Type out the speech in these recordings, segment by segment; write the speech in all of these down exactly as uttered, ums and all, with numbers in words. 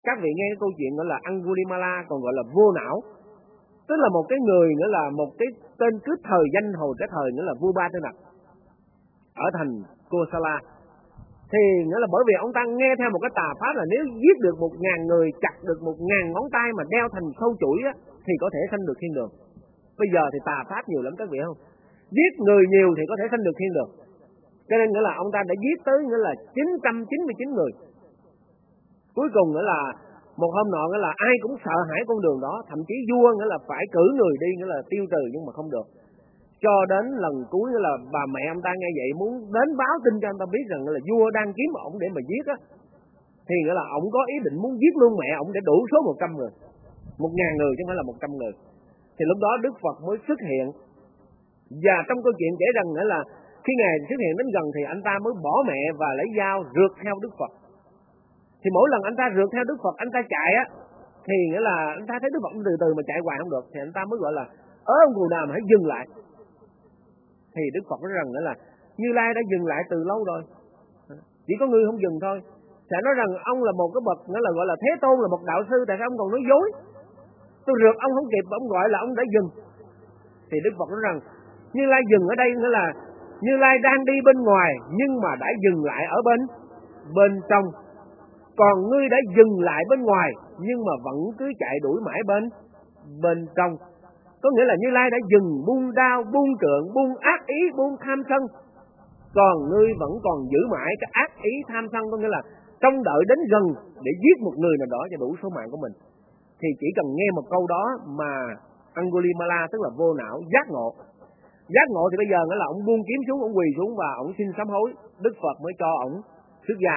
Các vị nghe cái câu chuyện gọi là Angulimala còn gọi là vô não. Tức là một cái người nữa là một cái tên cướp thời danh hồi cái thời nữa là vua Ba Tư Nặc ở thành Kosala. Thì nghĩa là bởi vì ông ta nghe theo một cái tà pháp là nếu giết được một ngàn người, chặt được một ngàn ngón tay mà đeo thành sâu chuỗi á, thì có thể sanh được thiên đường. Bây giờ thì tà pháp nhiều lắm các vị không? Giết người nhiều thì có thể sanh được thiên đường. Cho nên nghĩa là ông ta đã giết tới nghĩa là chín trăm chín mươi chín người. Cuối cùng nghĩa là một hôm nọ nghĩa là ai cũng sợ hãi con đường đó, thậm chí vua nghĩa là phải cử người đi nghĩa là tiêu trừ nhưng mà không được. Cho đến lần cuối nghĩa là bà mẹ ông ta nghe vậy muốn đến báo tin cho ông ta biết rằng là vua đang kiếm ổng để mà giết á, thì nghĩa là ổng có ý định muốn giết luôn mẹ ổng để đủ số một trăm người, một ngàn người chứ không phải là một trăm người. Thì lúc đó Đức Phật mới xuất hiện. Và trong câu chuyện kể rằng nghĩa là khi Ngài xuất hiện đến gần thì anh ta mới bỏ mẹ và lấy dao rượt theo Đức Phật. Thì mỗi lần anh ta rượt theo Đức Phật, anh ta chạy á, thì nghĩa là anh ta thấy Đức Phật từ từ mà chạy hoài không được, thì anh ta mới gọi là ớ ông cù nào mà hãy dừng lại. Thì Đức Phật nói rằng nghĩa là Như Lai đã dừng lại từ lâu rồi, chỉ có ngươi không dừng thôi. Sẽ nói rằng ông là một cái bậc nghĩa là gọi là Thế Tôn, là một đạo sư, tại sao ông còn nói dối? Tôi rượt ông không kịp, ông gọi là ông đã dừng. Thì Đức Phật nói rằng Như Lai dừng ở đây nghĩa là Như Lai đang đi bên ngoài nhưng mà đã dừng lại ở bên bên trong. Còn ngươi đã dừng lại bên ngoài nhưng mà vẫn cứ chạy đuổi mãi bên bên trong. Có nghĩa là Như Lai đã dừng buông đao, buông trượng, buông ác ý, buông tham sân. Còn ngươi vẫn còn giữ mãi cái ác ý tham sân, có nghĩa là trông đợi đến gần để giết một người nào đó cho đủ số mạng của mình. Thì chỉ cần nghe một câu đó mà Angulimala tức là vô não giác ngộ. Giác ngộ thì bây giờ nghĩa là ông buông kiếm xuống, ông quỳ xuống và ông xin sám hối. Đức Phật mới cho ông xuất gia.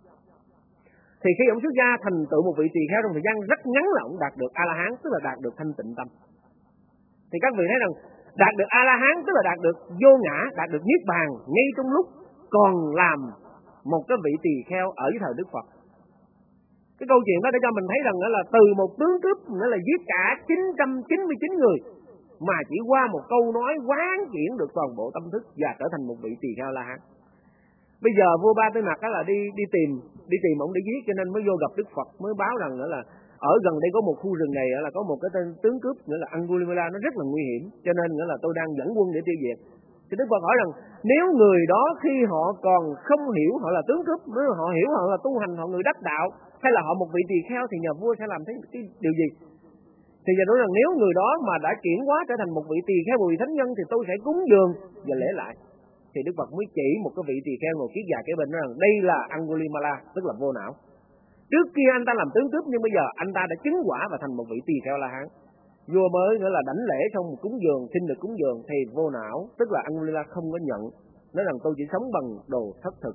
Thì khi ông xuất gia thành tựu một vị tỳ kheo trong thời gian rất ngắn là ông đạt được A-la-hán, tức là đạt được thanh tịnh tâm. Thì các vị thấy rằng đạt được A-la-hán tức là đạt được vô ngã, đạt được niết bàn ngay trong lúc còn làm một cái vị tỳ kheo ở dưới thời Đức Phật. Cái câu chuyện đó để cho mình thấy rằng là từ một tướng cướp nghĩa là giết cả chín trăm chín mươi chín người mà chỉ qua một câu nói quán chuyển được toàn bộ tâm thức và trở thành một vị tỳ kheo La-hán. Bây giờ vua Ba Tư Nặc là đi đi tìm đi tìm ông để giết, cho nên mới vô gặp Đức Phật mới báo rằng nữa là ở gần đây có một khu rừng này là có một cái tên tướng cướp nữa là Angulimala, nó rất là nguy hiểm, cho nên nữa là tôi đang dẫn quân để tiêu diệt. Thì Đức Phật hỏi rằng nếu người đó khi họ còn không hiểu họ là tướng cướp, nếu họ hiểu họ là tu hành, họ người đắc đạo, hay là họ một vị tỳ kheo thì nhà vua sẽ làm thế cái điều gì? Thì giờ nói rằng nếu người đó mà đã chuyển hóa trở thành một vị tỳ kheo, một vị thánh nhân thì tôi sẽ cúng dường và lễ lại. Thì Đức Phật mới chỉ một cái vị tỳ kheo ngồi kiết già kế bên nói rằng đây là Angulimala, tức là vô não. Trước kia anh ta làm tướng cướp nhưng bây giờ anh ta đã chứng quả và thành một vị tỳ kheo La Hán. Vua mới nữa là đảnh lễ xong cúng dường, xin được cúng dường thì vô não, tức là Angulimala không có nhận, nói rằng tôi chỉ sống bằng đồ thất thực.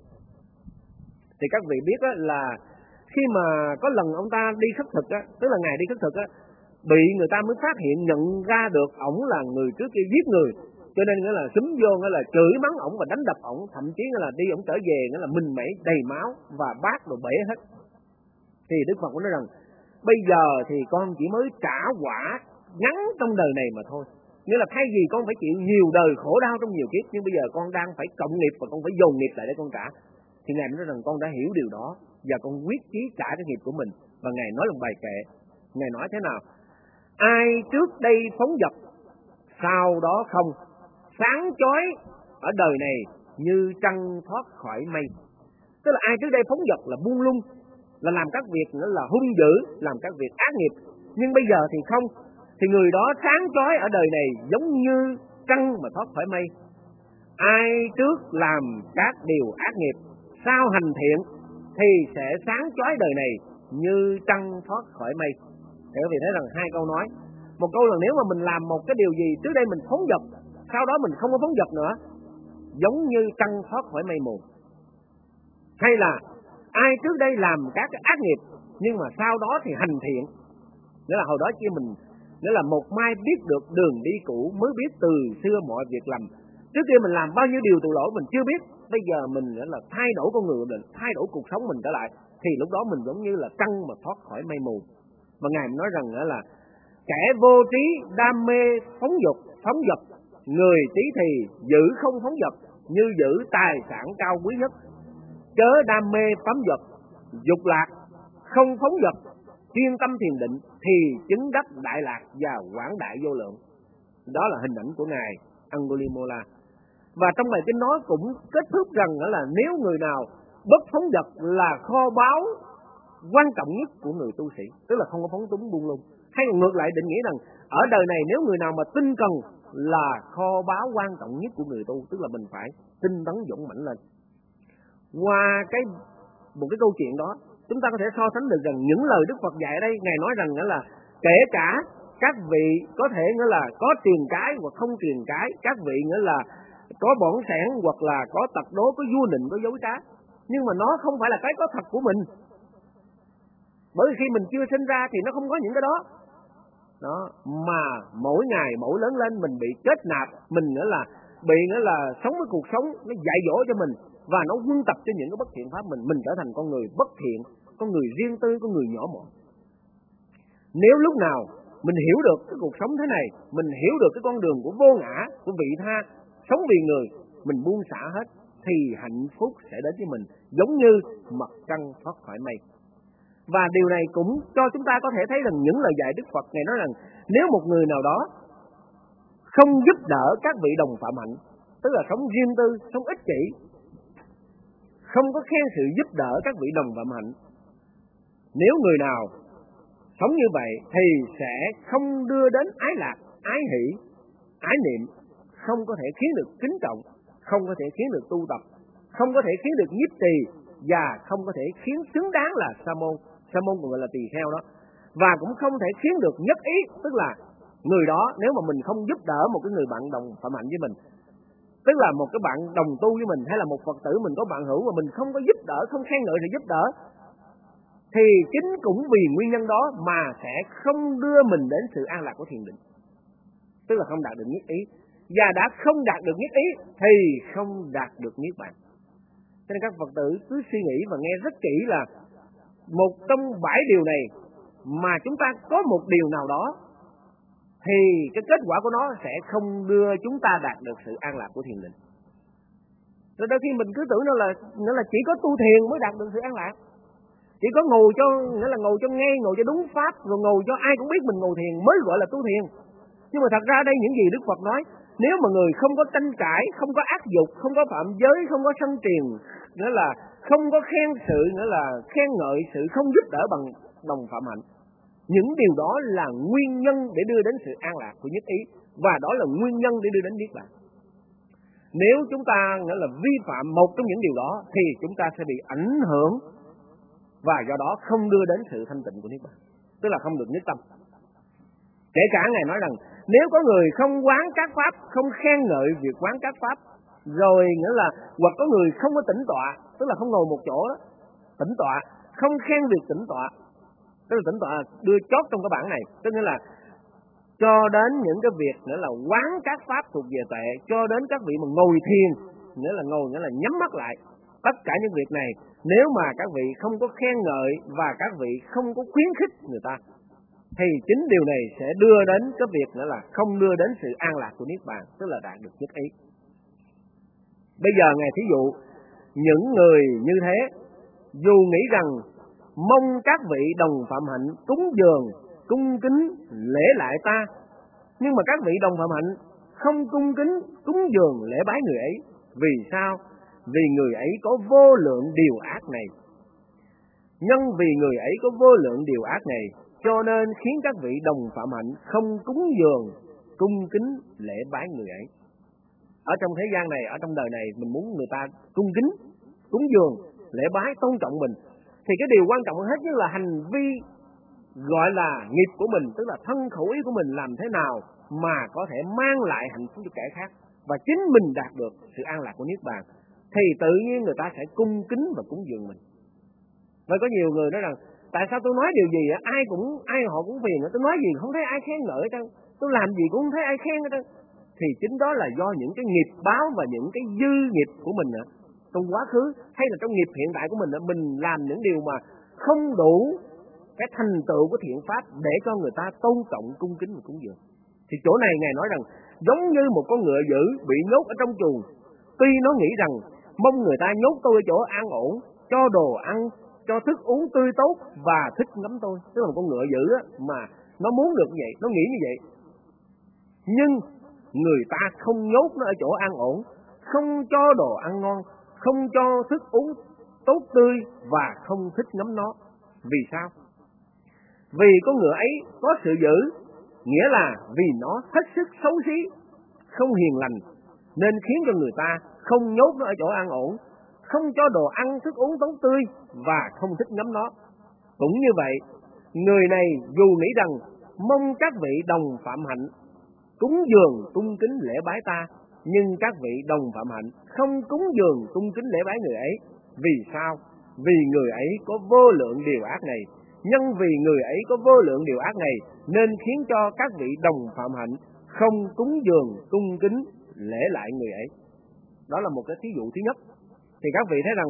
Thì các vị biết là khi mà có lần ông ta đi khất thực á, tức là ngày đi khất thực á, bị người ta mới phát hiện nhận ra được ổng là người trước kia giết người, cho nên nghĩa là xúm vô nghĩa là chửi mắng ổng và đánh đập ổng, thậm chí nghĩa là đi ổng trở về nghĩa là mình mẩy đầy máu và bát đồ bể hết. Thì Đức Phật nói rằng bây giờ thì con chỉ mới trả quả ngắn trong đời này mà thôi, nghĩa là thay vì con phải chịu nhiều đời khổ đau trong nhiều kiếp, nhưng bây giờ con đang phải cộng nghiệp và con phải dồn nghiệp lại để con trả. Thì Ngài nói rằng con đã hiểu điều đó và con quyết chí trả cái nghiệp của mình. Và Ngài nói một bài kệ, Ngài nói thế nào? Ai trước đây phóng dật, sau đó không, sáng chói ở đời này như trăng thoát khỏi mây. Tức là ai trước đây phóng dật là buông lung, là làm các việc nữa là hung dữ, làm các việc ác nghiệp, nhưng bây giờ thì không, thì người đó sáng chói ở đời này giống như trăng mà thoát khỏi mây. Ai trước làm các điều ác nghiệp, sau hành thiện thì sẽ sáng chói đời này như trăng thoát khỏi mây. Thì quý vị thấy rằng hai câu nói, một câu là nếu mà mình làm một cái điều gì trước đây mình phóng dật, sau đó mình không có phóng dật nữa, giống như trăng thoát khỏi mây mù. Hay là ai trước đây làm các cái ác nghiệp nhưng mà sau đó thì hành thiện, nghĩa là hồi đó kia mình nghĩa là một mai biết được đường đi cũ, mới biết từ xưa mọi việc lầm. Trước kia mình làm bao nhiêu điều tội lỗi mình chưa biết, bây giờ mình nghĩa là thay đổi con người mình, thay đổi cuộc sống mình trở lại, thì lúc đó mình giống như là trăng mà thoát khỏi mây mù. Và Ngài nói rằng nữa là kẻ vô trí đam mê phóng dục phóng dật, người trí thì giữ không phóng dật như giữ tài sản cao quý nhất. Chớ đam mê phóng dật dục lạc, không phóng dật chuyên tâm thiền định thì chứng đắc đại lạc và quảng đại vô lượng. Đó là hình ảnh của ngài Angulimala. Và trong bài kinh nói cũng kết thúc rằng là nếu người nào bất phóng dật là kho báu quan trọng nhất của người tu sĩ, tức là không có phóng túng buông lung. Hay còn ngược lại định nghĩa rằng ở đời này nếu người nào mà tinh cần là kho báu quan trọng nhất của người tu, tức là mình phải tinh tấn dũng mãnh lên. Qua cái một cái câu chuyện đó, chúng ta có thể so sánh được rằng những lời Đức Phật dạy ở đây, ngài nói rằng là kể cả các vị có thể nghĩa là có truyền cái hoặc không truyền cái, các vị nghĩa là có bỏng sẻn hoặc là có tật đố, có vua nịnh, có dối trá, nhưng mà nó không phải là cái có thật của mình. Bởi vì khi mình chưa sinh ra thì nó không có những cái đó. Đó, mà mỗi ngày mỗi lớn lên mình bị kết nạp, mình nghĩa là bị nghĩa là sống với cuộc sống nó dạy dỗ cho mình và nó huân tập cho những cái bất thiện pháp mình, mình trở thành con người bất thiện, con người riêng tư, con người nhỏ mọn. Nếu lúc nào mình hiểu được cái cuộc sống thế này, mình hiểu được cái con đường của vô ngã, của vị tha, sống vì người, mình buông xả hết thì hạnh phúc sẽ đến với mình giống như mặt trăng thoát khỏi mây. Và điều này cũng cho chúng ta có thể thấy rằng những lời dạy Đức Phật này nói rằng nếu một người nào đó không giúp đỡ các vị đồng phạm hạnh, tức là sống riêng tư, sống ích kỷ, không có khen sự giúp đỡ các vị đồng phạm hạnh, nếu người nào sống như vậy thì sẽ không đưa đến ái lạc, ái hỷ, ái niệm, không có thể khiến được kính trọng, không có thể khiến được tu tập, không có thể khiến được nhiếp trì và không có thể khiến xứng đáng là sa môn. Sa môn còn gọi là tỳ kheo đó. Và cũng không thể khiến được nhất ý, tức là người đó nếu mà mình không giúp đỡ một cái người bạn đồng phạm hạnh với mình, tức là một cái bạn đồng tu với mình, hay là một Phật tử mình có bạn hữu mà mình không có giúp đỡ, không khen ngợi sự giúp đỡ, thì chính cũng vì nguyên nhân đó mà sẽ không đưa mình đến sự an lạc của thiền định, tức là không đạt được nhất ý. Và đã không đạt được nhất ý thì không đạt được niết bàn. Cho nên các Phật tử cứ suy nghĩ và nghe rất kỹ là một trong bảy điều này mà chúng ta có một điều nào đó thì cái kết quả của nó sẽ không đưa chúng ta đạt được sự an lạc của thiền định. Rồi đôi khi mình cứ tưởng nó là nó là chỉ có tu thiền mới đạt được sự an lạc, chỉ có ngồi cho nghĩa là ngồi cho ngay, ngồi cho đúng pháp, rồi ngồi cho ai cũng biết mình ngồi thiền mới gọi là tu thiền. Nhưng mà thật ra đây những gì Đức Phật nói, nếu mà người không có tranh cãi, không có ác dục, không có phạm giới, không có sân triền, nghĩa là không có khen sự, nghĩa là khen ngợi sự không giúp đỡ bằng đồng phạm hạnh, những điều đó là nguyên nhân để đưa đến sự an lạc của nhất ý, và đó là nguyên nhân để đưa đến niết bàn. Nếu chúng ta nghĩa là vi phạm một trong những điều đó thì chúng ta sẽ bị ảnh hưởng và do đó không đưa đến sự thanh tịnh của niết bàn, tức là không được nhất tâm. Kể cả ngài nói rằng nếu có người không quán các pháp, không khen ngợi việc quán các pháp, rồi nghĩa là hoặc có người không có tĩnh tọa, tức là không ngồi một chỗ đó, tĩnh tọa, không khen việc tĩnh tọa, tức là tĩnh tọa đưa chót trong cái bản này, tức nghĩa là cho đến những cái việc nghĩa là quán các pháp thuộc về tuệ, cho đến các vị mà ngồi thiền, nghĩa là ngồi nghĩa là nhắm mắt lại, tất cả những việc này nếu mà các vị không có khen ngợi và các vị không có khuyến khích người ta, thì chính điều này sẽ đưa đến cái việc nữa là không đưa đến sự an lạc của niết bàn, tức là đạt được nhất ý. Bây giờ ngài thí dụ những người như thế, dù nghĩ rằng mong các vị đồng phạm hạnh cúng dường, cung kính lễ lại ta, nhưng mà các vị đồng phạm hạnh không cung kính cúng dường lễ bái người ấy. Vì sao? Vì người ấy có vô lượng điều ác này. Nhân vì người ấy có vô lượng điều ác này, cho nên khiến các vị đồng phạm hạnh không cúng dường, cung kính lễ bái người ấy. Ở trong thế gian này, ở trong đời này, mình muốn người ta cung kính, cúng dường, lễ bái, tôn trọng mình, thì cái điều quan trọng hết nhất là hành vi gọi là nghiệp của mình, tức là thân khẩu ý của mình làm thế nào mà có thể mang lại hạnh phúc cho kẻ khác, và chính mình đạt được sự an lạc của niết bàn, thì tự nhiên người ta sẽ cung kính và cúng dường mình. Và có nhiều người nói rằng tại sao tôi nói điều gì ai cũng ai họ cũng phiền, tôi nói gì không thấy ai khen ngợi hết trơn, tôi làm gì cũng không thấy ai khen hết trơn. Thì chính đó là do những cái nghiệp báo và những cái dư nghiệp của mình ạ, trong quá khứ hay là trong nghiệp hiện tại của mình, mình làm những điều mà không đủ cái thành tựu của thiện pháp để cho người ta tôn trọng, cung kính và cúng dường. Thì chỗ này ngài nói rằng giống như một con ngựa dữ bị nhốt ở trong chuồng, tuy nó nghĩ rằng mong người ta nhốt tôi ở chỗ an ổn, cho đồ ăn, cho thức uống tươi tốt và thích ngắm tôi. Tức là một con ngựa dữ á, mà nó muốn được như vậy, nó nghĩ như vậy. Nhưng người ta không nhốt nó ở chỗ an ổn, không cho đồ ăn ngon, không cho thức uống tốt tươi và không thích ngắm nó. Vì sao? Vì con ngựa ấy có sự dữ, nghĩa là vì nó hết sức xấu xí, không hiền lành, nên khiến cho người ta không nhốt nó ở chỗ an ổn, không cho đồ ăn thức uống tốt tươi và không thích ngắm nó. Cũng như vậy, người này dù nghĩ rằng mong các vị đồng phạm hạnh cúng dường cung kính lễ bái ta, nhưng các vị đồng phạm hạnh không cúng dường cung kính lễ bái người ấy. Vì sao? Vì người ấy có vô lượng điều ác này. Nhân vì người ấy có vô lượng điều ác này, nên khiến cho các vị đồng phạm hạnh không cúng dường cung kính lễ lại người ấy. Đó là một cái thí dụ thứ nhất. Thì các vị thấy rằng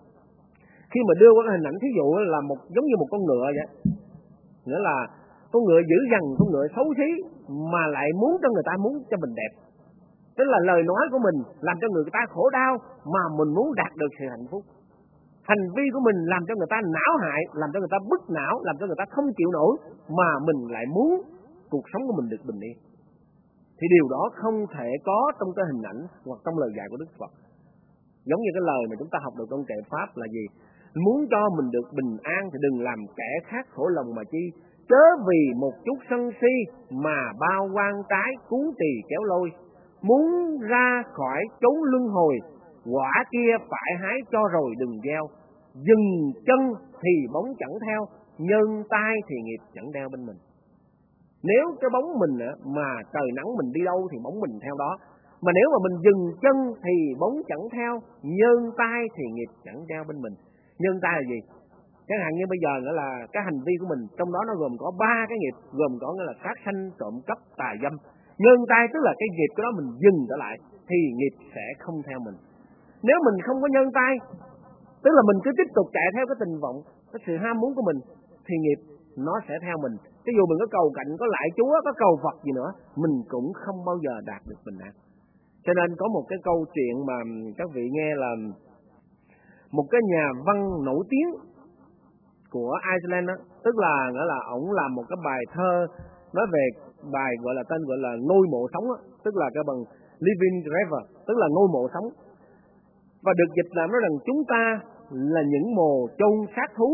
khi mà đưa qua cái hình ảnh thí dụ là một giống như một con ngựa vậy, nghĩa là con ngựa dữ dằn, con ngựa xấu xí mà lại muốn cho người ta muốn cho mình đẹp. Tức là lời nói của mình làm cho người ta khổ đau mà mình muốn đạt được sự hạnh phúc. Hành vi của mình làm cho người ta não hại, làm cho người ta bức não, làm cho người ta không chịu nổi, mà mình lại muốn cuộc sống của mình được bình yên. Thì điều đó không thể có trong cái hình ảnh hoặc trong lời dạy của Đức Phật. Giống như cái lời mà chúng ta học được trong kệ Pháp là gì? Muốn cho mình được bình an thì đừng làm kẻ khác khổ lòng mà chi. Chớ vì một chút sân si mà bao quan trái cuốn tỳ kéo lôi. Muốn ra khỏi chốn luân hồi, quả kia phải hái cho rồi đừng gieo. Dừng chân thì bóng chẳng theo, nhân tay thì nghiệp chẳng đeo bên mình. Nếu cái bóng mình mà trời nắng mình đi đâu thì bóng mình theo đó. Mà nếu mà mình dừng chân thì bóng chẳng theo, nhân tay thì nghiệp chẳng đeo bên mình. Nhân tay là gì? Chẳng hạn như bây giờ nữa là cái hành vi của mình, trong đó nó gồm có ba cái nghiệp, gồm có nghĩa là sát sanh, trộm cắp, tà dâm. Nhân tay tức là cái nghiệp của đó mình dừng trở lại thì nghiệp sẽ không theo mình. Nếu mình không có nhân tay, tức là mình cứ tiếp tục chạy theo cái tình vọng, cái sự ham muốn của mình, thì nghiệp nó sẽ theo mình. Ví dụ mình có cầu cạnh, có lại Chúa, có cầu Phật gì nữa, mình cũng không bao giờ đạt được bình an. Cho nên có một cái câu chuyện mà các vị nghe là một cái nhà văn nổi tiếng của Iceland đó, tức là nghĩa là ổng làm một cái bài thơ nói về bài gọi là tên gọi là ngôi mộ sống đó, tức là cái bằng Living River, tức là ngôi mộ sống. Và được dịch làm nói rằng chúng ta là những mồ chôn xác thú.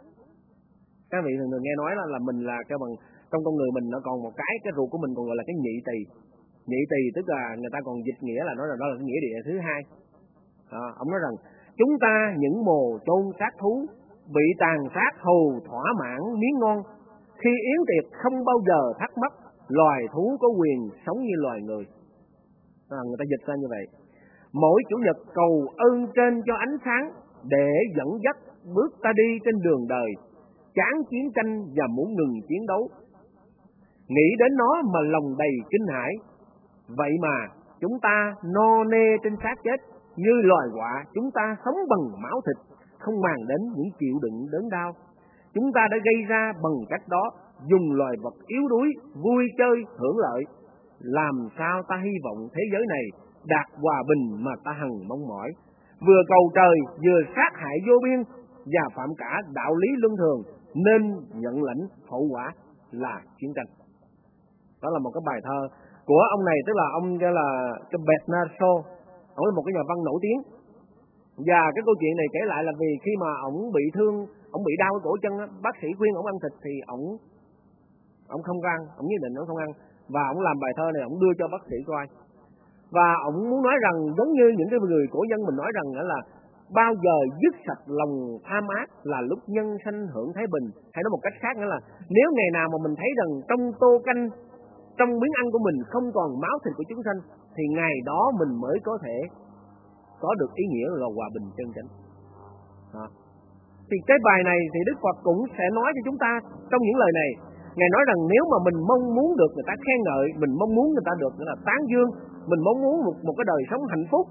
Các vị thường thường nghe nói là, là mình là cái bằng trong con người mình nó còn một cái cái ruột của mình còn gọi là cái nhị tỳ. Nhị tỳ tức là người ta còn dịch nghĩa là nói là đó là cái nghĩa địa thứ hai. À, ông nói rằng chúng ta những mồ chôn xác thú, bị tàn sát hầu thỏa mãn miếng ngon. Khi yến tiệc không bao giờ thắc mắc, loài thú có quyền sống như loài người. À, người ta dịch ra như vậy. Mỗi chủ nhật cầu ơn trên cho ánh sáng, để dẫn dắt bước ta đi trên đường đời, chán chiến tranh và muốn ngừng chiến đấu. Nghĩ đến nó mà lòng đầy kinh hãi. Vậy mà chúng ta no nê trên xác chết, như loài quạ chúng ta sống bằng máu thịt, không màng đến những chịu đựng đớn đau. Chúng ta đã gây ra bằng cách đó, dùng loài vật yếu đuối vui chơi hưởng lợi. Làm sao ta hy vọng thế giới này đạt hòa bình mà ta hằng mong mỏi, vừa cầu trời vừa sát hại vô biên và phạm cả đạo lý luân thường, nên nhận lãnh hậu quả là chiến tranh. Đó là một cái bài thơ của ông này, tức là ông gọi là cái Bernard Shaw. Ông là một cái nhà văn nổi tiếng. Và cái câu chuyện này kể lại là vì khi mà ông bị thương, ông bị đau cổ chân, bác sĩ khuyên ông ăn thịt thì ông ông không ăn, ông nhất định ông không ăn. Và ông làm bài thơ này, ông đưa cho bác sĩ coi. Và ông muốn nói rằng giống như những cái người cổ nhân mình nói rằng là bao giờ dứt sạch lòng tham ác là lúc nhân sanh hưởng thái bình. Hay nói một cách khác nữa là nếu ngày nào mà mình thấy rằng trong tô canh, trong miếng ăn của mình không còn máu thịt của chúng sanh, thì ngày đó mình mới có thể có được ý nghĩa là hòa bình chân chánh. À. Thì cái bài này thì Đức Phật cũng sẽ nói cho chúng ta trong những lời này. Ngài nói rằng nếu mà mình mong muốn được người ta khen ngợi, mình mong muốn người ta được nghĩa là tán dương, mình mong muốn một, một cái đời sống hạnh phúc,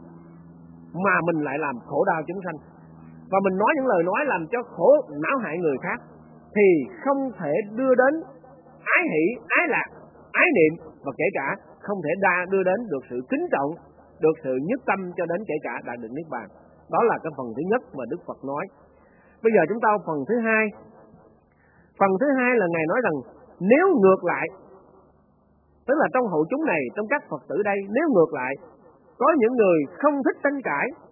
mà mình lại làm khổ đau chúng sanh, và mình nói những lời nói làm cho khổ não hại người khác, thì không thể đưa đến ái hỷ, ái lạc, ái niệm, và kể cả không thể đa đưa đến được sự kính trọng, được sự nhất tâm cho đến kể cả đạt được niết bàn. Đó là cái phần thứ nhất mà Đức Phật nói. Bây giờ chúng ta phần thứ hai. Phần thứ hai là Ngài nói rằng nếu ngược lại, tức là trong hội chúng này, trong các Phật tử đây, nếu ngược lại có những người không thích tranh cãi,